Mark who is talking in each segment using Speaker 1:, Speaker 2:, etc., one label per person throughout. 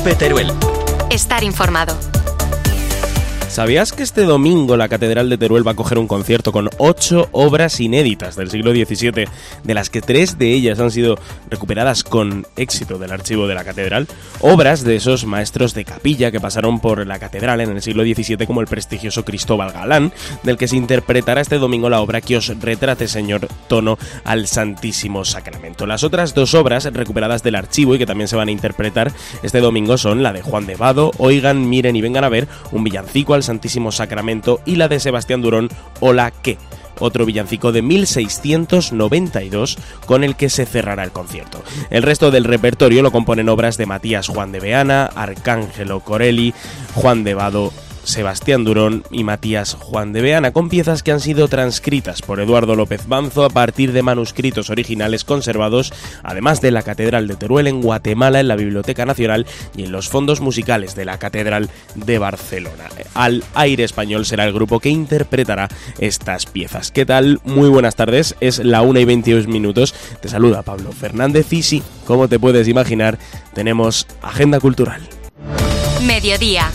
Speaker 1: COPE Teruel.
Speaker 2: Estar informado.
Speaker 3: ¿Sabías que este domingo la Catedral de Teruel va a coger un concierto con 8 obras inéditas del siglo XVII, de las que 3 de ellas han sido recuperadas con éxito del archivo de la Catedral? Obras de esos maestros de capilla que pasaron por la Catedral en el siglo XVII, como el prestigioso Cristóbal Galán, del que se interpretará este domingo la obra que os retrate, Señor, tono al Santísimo Sacramento. Las otras 2 obras recuperadas del archivo y que también se van a interpretar este domingo son la de Juan de Vado, Oigan, miren y vengan a ver, un villancico al Santísimo Sacramento, y la de Sebastián Durón, Hola, ¿qué?, otro villancico de 1692 con el que se cerrará el concierto. El resto del repertorio lo componen obras de Matías Juan de Beana, Arcángelo Corelli, Juan de Vado, Sebastián Durón y Matías Juan de Beana, con piezas que han sido transcritas por Eduardo López Banzo a partir de manuscritos originales conservados, además de la Catedral de Teruel, en Guatemala, en la Biblioteca Nacional y en los fondos musicales de la Catedral de Barcelona. Al Aire Español será el grupo que interpretará estas piezas. ¿Qué tal? Muy buenas tardes, es la 1:22. Te saluda Pablo Fernández y sí, como te puedes imaginar, tenemos agenda cultural.
Speaker 2: Mediodía.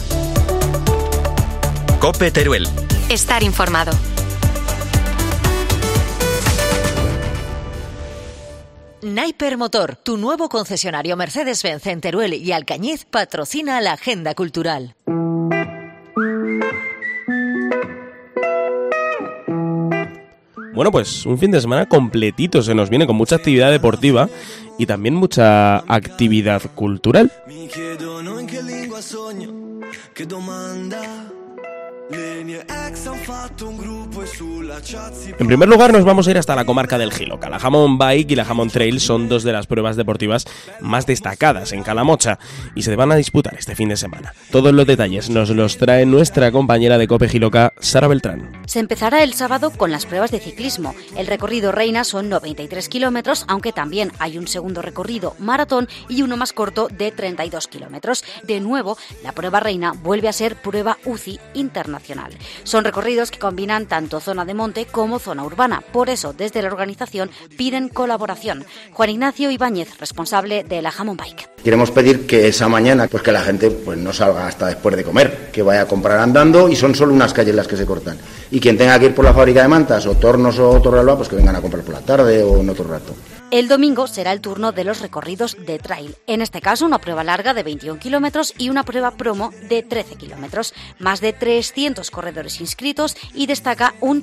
Speaker 1: COPE Teruel.
Speaker 2: Estar informado.
Speaker 4: Naiper Motor, tu nuevo concesionario Mercedes-Benz en Teruel y Alcañiz, patrocina la agenda cultural.
Speaker 3: Bueno, pues un fin de semana completito se nos viene, con mucha actividad deportiva y también mucha actividad cultural. En primer lugar nos vamos a ir hasta la comarca del Jiloca. La Jamón Bike y la Jamón Trail son 2 de las pruebas deportivas más destacadas en Calamocha y se van a disputar este fin de semana. Todos los detalles nos los trae nuestra compañera de COPE Jiloca, Sara Beltrán.
Speaker 5: Se empezará el sábado con las pruebas de ciclismo. El recorrido reina son 93 kilómetros, aunque también hay un segundo recorrido maratón y uno más corto de 32 kilómetros. De nuevo, la prueba reina vuelve a ser prueba UCI internacional. Son recorridos que combinan tanto zona de monte como zona urbana. Por eso, desde la organización piden colaboración. Juan Ignacio Ibáñez, responsable de la Jamón Bike.
Speaker 6: Queremos pedir que esa mañana, pues que la gente pues no salga hasta después de comer, que vaya a comprar andando, y son solo unas calles las que se cortan. Y quien tenga que ir por la fábrica de mantas o Tornos o Torrealba, pues que vengan a comprar por la tarde o en otro rato.
Speaker 5: El domingo será el turno de los recorridos de trail. En este caso, una prueba larga de 21 kilómetros y una prueba promo de 13 kilómetros. Más de 300 corredores inscritos y destaca un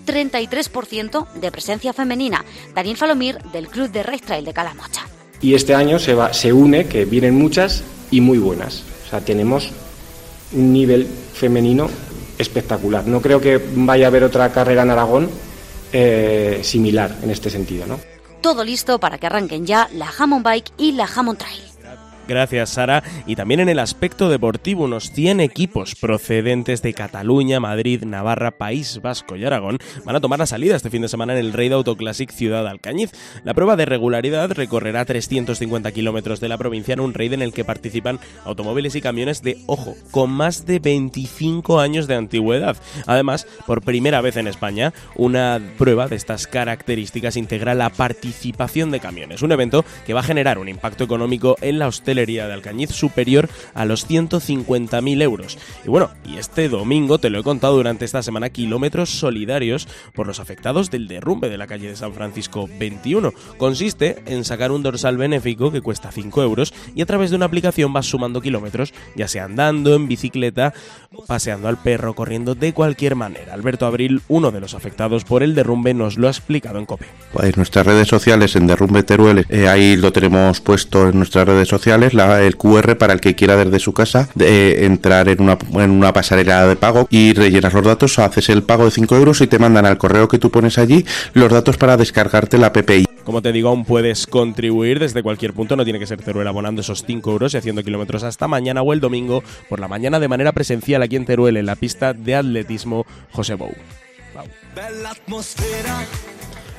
Speaker 5: 33% de presencia femenina. Daniel Falomir, del Club de Race Trail de Calamocha.
Speaker 7: Y este año se une, que vienen muchas y muy buenas. O sea, tenemos un nivel femenino espectacular. No creo que vaya a haber otra carrera en Aragón similar en este sentido, ¿no?
Speaker 5: Todo listo para que arranquen ya la Jamón Bike y la Jamón Trail.
Speaker 3: Gracias, Sara. Y también en el aspecto deportivo, unos 100 equipos procedentes de Cataluña, Madrid, Navarra, País Vasco y Aragón van a tomar la salida este fin de semana en el Raid Autoclásic Ciudad Alcañiz. La prueba de regularidad recorrerá 350 kilómetros de la provincia en un raid en el que participan automóviles y camiones de, ojo, con más de 25 años de antigüedad. Además, por primera vez en España, una prueba de estas características integra la participación de camiones. Un evento que va a generar un impacto económico en la hostelería de Alcañiz superior a los 150.000 euros. Y bueno, y este domingo, te lo he contado durante esta semana, kilómetros solidarios por los afectados del derrumbe de la calle de San Francisco 21. Consiste en sacar un dorsal benéfico que cuesta 5 euros y a través de una aplicación vas sumando kilómetros, ya sea andando, en bicicleta, paseando al perro, corriendo, de cualquier manera. Alberto Abril, uno de los afectados por el derrumbe, nos lo ha explicado en COPE.
Speaker 8: Pues nuestras redes sociales, en Derrumbe Teruel, ahí lo tenemos puesto en nuestras redes sociales, el QR para el que quiera desde su casa entrar en una pasarela de pago y rellenas los datos, haces el pago de 5 euros y te mandan al correo que tú pones allí los datos para descargarte la PPI.
Speaker 3: Como te digo, aún puedes contribuir desde cualquier punto, no tiene que ser Teruel abonando esos 5 euros y haciendo kilómetros hasta mañana o el domingo por la mañana de manera presencial aquí en Teruel, en la pista de atletismo José Bou. Wow.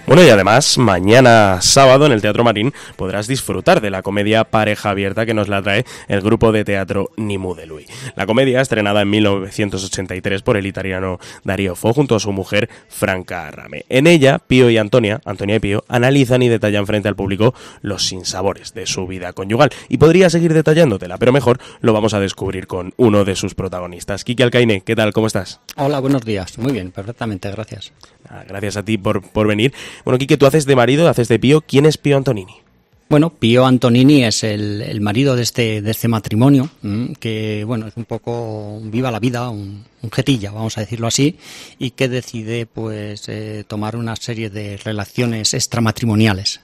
Speaker 3: Bueno, y además, mañana sábado en el Teatro Marín podrás disfrutar de la comedia Pareja Abierta que nos la trae el grupo de teatro Nimú de Lui. La comedia, estrenada en 1983 por el italiano Dario Fo junto a su mujer Franca Arrame. En ella, Pío y Antonia y Pío, analizan y detallan frente al público los sinsabores de su vida conyugal. Y podría seguir detallándotela, pero mejor lo vamos a descubrir con uno de sus protagonistas. Quique Alcaine, ¿qué tal? ¿Cómo estás?
Speaker 1: Hola, buenos días. Muy bien, perfectamente, gracias.
Speaker 3: Gracias a ti por venir. Bueno, Quique, tú haces de marido, haces de Pío. ¿Quién es Pío Antonini?
Speaker 1: Bueno, Pío Antonini es el marido de este matrimonio, que bueno, es un poco viva la vida, un jetilla, vamos a decirlo así, y que decide pues tomar una serie de relaciones extramatrimoniales.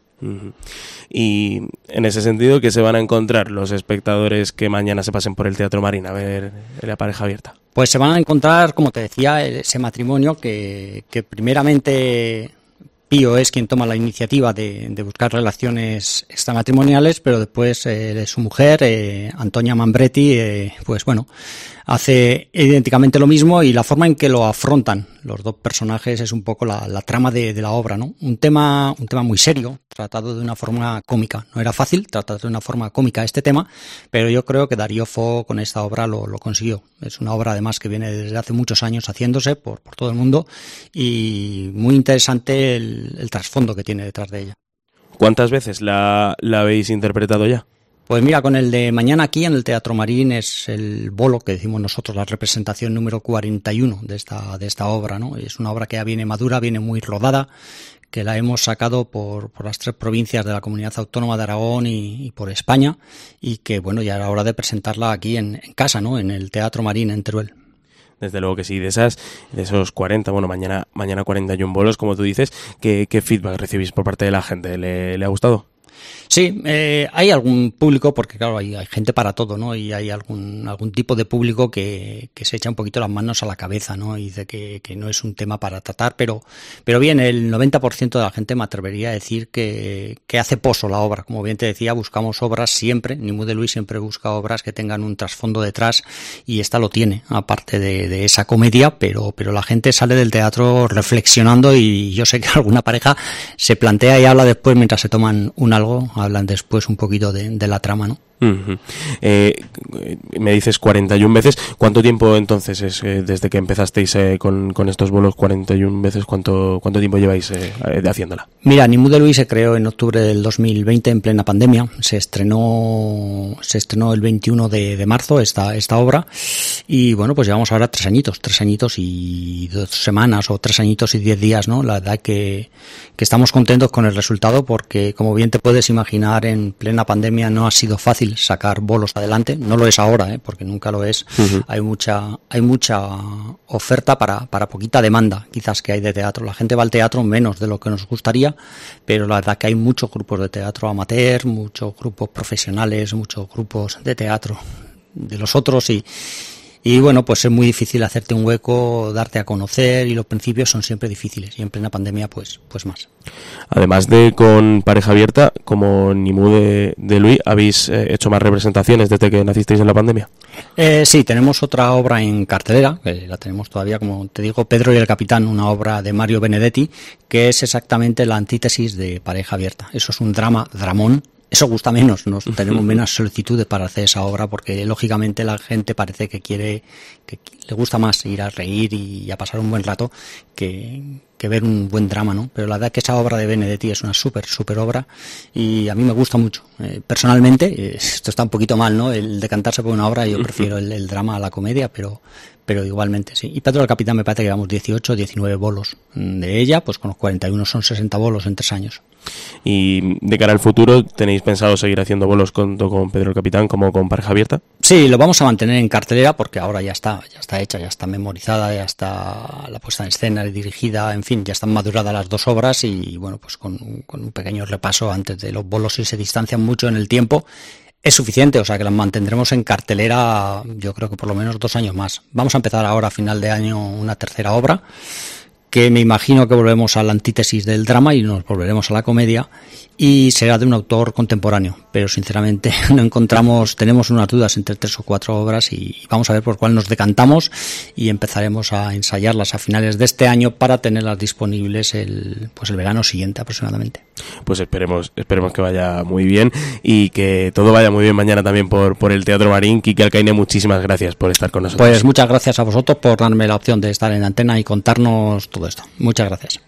Speaker 3: Y en ese sentido, ¿qué se van a encontrar los espectadores que mañana se pasen por el Teatro Marín a ver la Pareja Abierta?
Speaker 1: Pues se van a encontrar, como te decía, ese matrimonio que primeramente Pío es quien toma la iniciativa de buscar relaciones extramatrimoniales, pero después su mujer, Antonia Mambretti, pues bueno, hace idénticamente lo mismo, y la forma en que lo afrontan los dos personajes es un poco la trama de la obra, ¿no? Un tema muy serio, tratado de una forma cómica. No era fácil tratar de una forma cómica este tema, pero yo creo que Dario Fo con esta obra lo consiguió. Es una obra además que viene desde hace muchos años haciéndose por todo el mundo, y muy interesante el trasfondo que tiene detrás de ella.
Speaker 3: ¿Cuántas veces la habéis interpretado ya?
Speaker 1: Pues mira, con el de mañana aquí en el Teatro Marín es el bolo que decimos nosotros, la representación número 41 de esta obra, ¿no? Es una obra que ya viene madura, viene muy rodada, que la hemos sacado por las 3 provincias de la Comunidad Autónoma de Aragón y por España, y que bueno, ya era hora de presentarla aquí en casa, ¿no? En el Teatro Marín en Teruel.
Speaker 3: Desde luego que sí, de esos 40, bueno, mañana 41 bolos, como tú dices, ¿qué feedback recibís por parte de la gente? ¿Le ha gustado?
Speaker 1: Sí, hay algún público, porque claro, hay gente para todo, ¿no? Y hay algún tipo de público que se echa un poquito las manos a la cabeza, ¿no? Y dice que no es un tema para tratar, pero bien, el 90% de la gente me atrevería a decir que hace poso la obra. Como bien te decía, buscamos obras siempre, Nimú de Lui siempre busca obras que tengan un trasfondo detrás, y esta lo tiene, aparte de esa comedia, pero la gente sale del teatro reflexionando, y yo sé que alguna pareja se plantea y habla después mientras se toman un algo, hablan después un poquito de la trama, ¿no?
Speaker 3: Me dices 41 veces. ¿Cuánto tiempo entonces es desde que empezasteis con estos bolos 41 veces? ¿Cuánto tiempo lleváis haciéndola?
Speaker 1: Mira, Nimú de Lui se creó en octubre del 2020 en plena pandemia. Se estrenó el 21 de marzo esta obra, y bueno, pues llevamos ahora 3 añitos y 2 semanas, o 3 añitos y 10 días, ¿no? La verdad que estamos contentos con el resultado, porque como bien te puedes imaginar, en plena pandemia no ha sido fácil sacar bolos adelante. No lo es ahora, porque nunca lo es. Hay mucha oferta para poquita demanda, quizás, que hay de teatro. La gente va al teatro menos de lo que nos gustaría, pero la verdad que hay muchos grupos de teatro amateur, muchos grupos profesionales, muchos grupos de teatro de los otros, y bueno, pues es muy difícil hacerte un hueco, darte a conocer, y los principios son siempre difíciles, y en plena pandemia pues más.
Speaker 3: Además de con Pareja Abierta, como Nimú de Lui, ¿habéis hecho más representaciones desde que nacisteis en la pandemia?
Speaker 1: Sí, tenemos otra obra en cartelera, que la tenemos todavía, como te digo, Pedro y el Capitán, una obra de Mario Benedetti, que es exactamente la antítesis de Pareja Abierta. Eso es un dramón. Eso gusta menos, nos tenemos menos solicitudes para hacer esa obra, porque lógicamente la gente parece que le gusta más ir a reír y a pasar un buen rato que ver un buen drama, ¿no? Pero la verdad es que esa obra de Benedetti es una súper obra, y a mí me gusta mucho. Personalmente, esto está un poquito mal, ¿no? El decantarse por una obra, yo prefiero el drama a la comedia, pero igualmente sí. Y Pedro el Capitán me parece que llevamos 18, 19 bolos de ella, pues con los 41 son 60 bolos en 3 años.
Speaker 3: Y de cara al futuro, ¿tenéis pensado seguir haciendo bolos tanto con Pedro el Capitán como con Pareja Abierta?
Speaker 1: Sí, lo vamos a mantener en cartelera, porque ahora ya está hecha, ya está memorizada, ya está la puesta en escena y dirigida, en fin, ya están maduradas las 2 obras, y bueno, pues con un pequeño repaso antes de los bolos, si se distancian mucho en el tiempo, es suficiente. O sea que las mantendremos en cartelera, yo creo que por lo menos 2 años más. Vamos a empezar ahora a final de año una tercera obra, que me imagino que volvemos a la antítesis del drama y nos volveremos a la comedia, y será de un autor contemporáneo, pero sinceramente no encontramos, tenemos unas dudas entre 3 o 4 obras y vamos a ver por cuál nos decantamos y empezaremos a ensayarlas a finales de este año para tenerlas disponibles el verano siguiente aproximadamente.
Speaker 3: Pues esperemos que vaya muy bien y que todo vaya muy bien mañana también por el Teatro Marín. Quique Alcaine, muchísimas gracias por estar con nosotros.
Speaker 1: Pues muchas gracias a vosotros por darme la opción de estar en antena y contarnos todo esto. Muchas gracias.